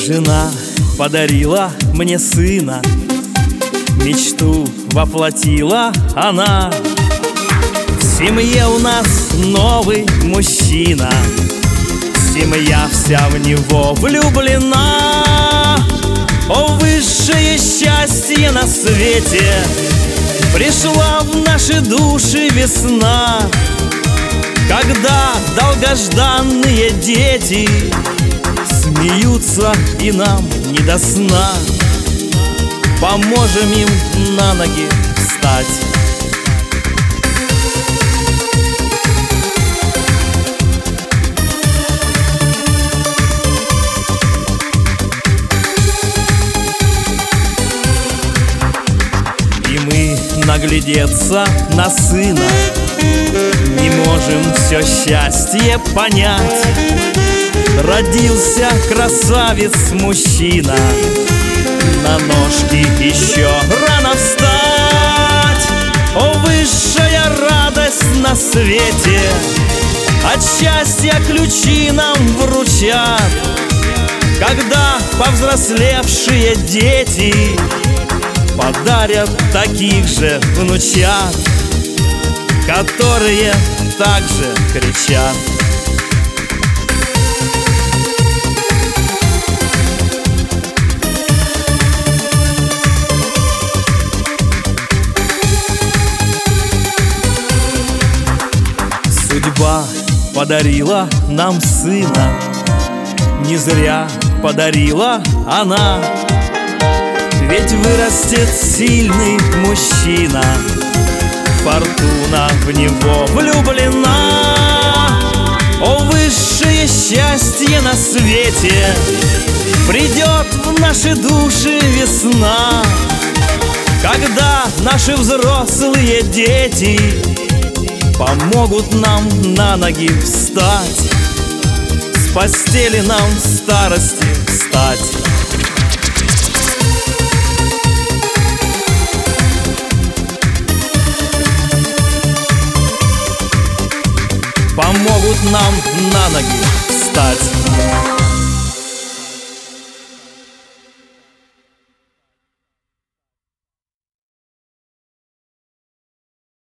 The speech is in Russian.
Жена подарила мне сына, мечту воплотила она. В семье у нас новый мужчина, семья вся в него влюблена. О, высшее счастье на свете, пришла в наши души весна, когда долгожданные дети смеются и нам не до сна. Поможем им на ноги встать. И мы наглядеться на сына не можем все счастье понять. Родился красавец-мужчина, на ножки еще рано встать. О, высшая радость на свете, от счастья ключи нам вручат, когда повзрослевшие дети подарят таких же внучат, которые также кричат. Судьба подарила нам сына, не зря подарила она. Ведь вырастет сильный мужчина, фортуна в него влюблена. О, высшее счастье на свете, придет в наши души весна, когда наши взрослые дети помогут нам на ноги встать, с постели нам в старости встать. Помогут нам на ноги встать.